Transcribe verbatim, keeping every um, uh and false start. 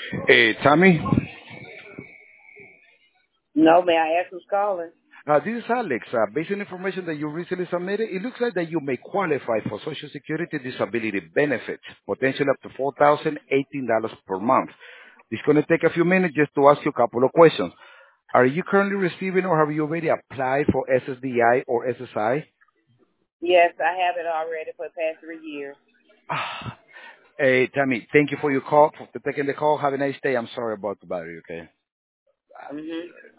Hey, Tommy. No, may I ask who's calling? Uh, this is Alex. Uh, based on information that you recently submitted, it looks like that you may qualify for Social Security disability benefits, potentially up to four thousand eighteen dollars per month. It's going to take a few minutes just to ask you a couple of questions. Are you currently receiving or have you already applied for S S D I or S S I? Yes, I have it already for the past three years. Ah, hey, Tammy, thank you for your call, for taking the call. Have a nice day. I'm sorry about the battery, okay? Mhm.